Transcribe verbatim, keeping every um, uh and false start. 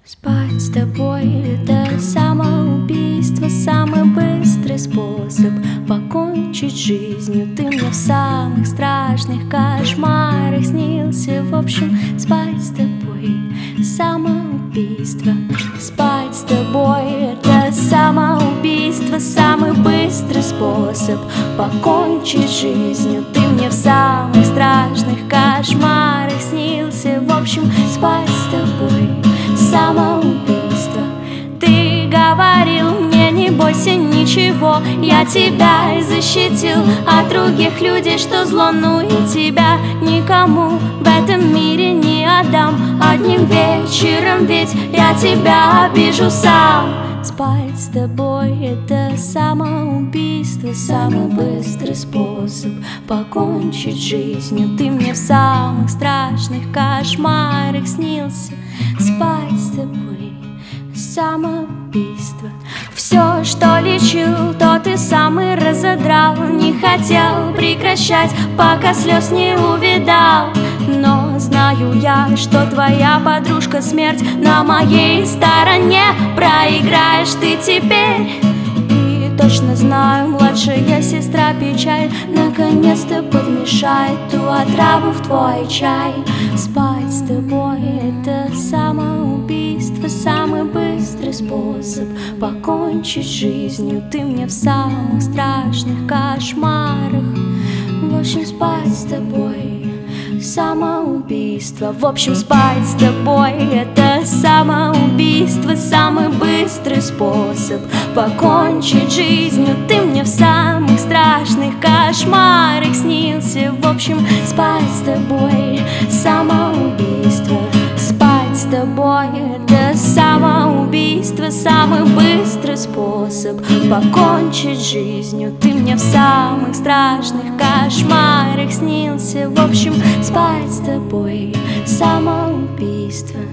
Спать с тобой — это самоубийство, самый быстрый способ покончить с жизнью. Ты мне в самых страшных кошмарах снился. В общем, спать с тобой — самоубийство. Спать с тобой — это самоубийство, самый быстрый способ покончить с жизнью. Ты мне в самых страшных кошмарах снился. В общем, спать с тобой — самоубийство. Ты говорил мне: не бойся ничего, я тебя защитил от других людей, что зло, ну и тебя никому в этом мире не отдам. Одним вечером ведь я тебя обижу сам. Спать с тобой — это самоубийство, самый быстрый способ покончить с жизнью. Ты мне в самых страшных кошмарах снился. Спать с тобой — самоубийство. Все, что лечил, то ты сам и разодрал. Не хотел прекращать, пока слез не увидал. Но знаю я, что твоя подружка смерть на моей стороне. Проиграешь ты теперь. И точно знаю, младшая сестра печаль наконец-то подмешает ту отраву в твой чай. Спать с тобой — это самоубийство, самый быстрый способ покончить с жизнью. Ты мне в самых страшных кошмарах. В общем, спать с тобой — самоубийство. В общем, спать с тобой — это самоубийство, самый быстрый способ покончить с жизнью. Ты мне в самых страшных кошмарах снился. В общем, спать с тобой — самоубийство. Спать с тобой — это самоубийство, самый быстрый способ покончить с жизнью. Ты мне в самых страшных кошмарах снился. В общем, спать с тобой — самоубийство.